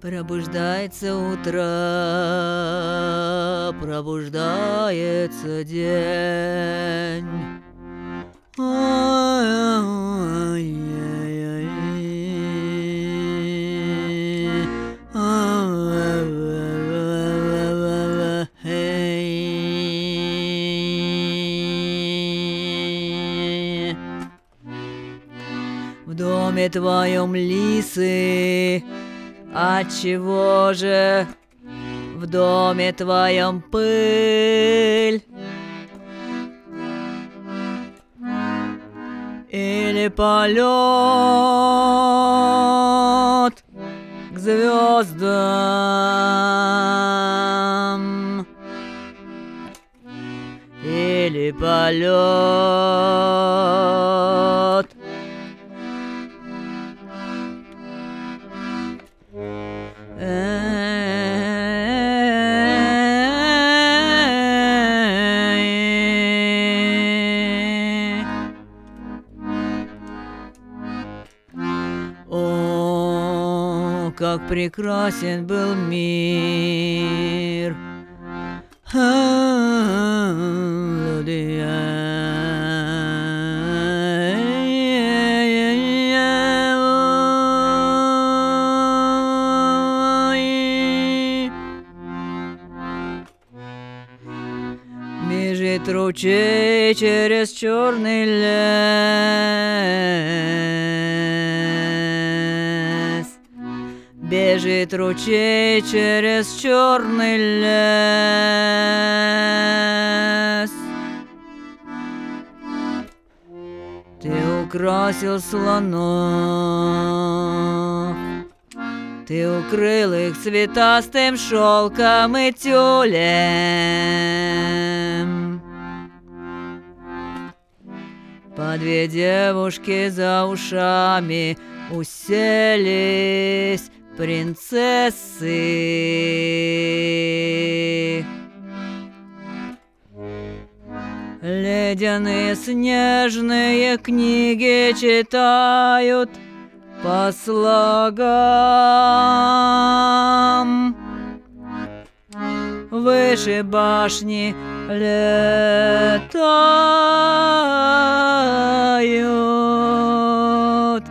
Пробуждается утро, пробуждается день. В доме твоем лисы, отчего же в доме твоем пыль? Или полет к звездам? Или полет О, как прекрасен был мир! Бежит ручей через черный лес. Бежит ручей через черный лес. Ты украсил слонов, ты укрыл их цветастым шелком и тюлем. По две девушки за ушами уселись принцессы. Ледяные снежные книги читают по слогам. Выше башни летают.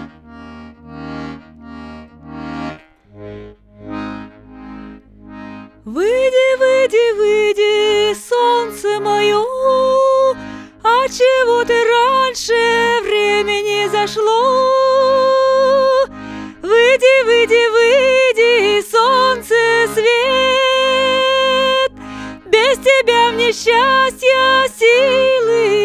Выйди, выйди, выйди, солнце мое, отчего ты раньше времени зашло? Выйди, выйди, выйди, солнце свет, без тебя мне счастья, силы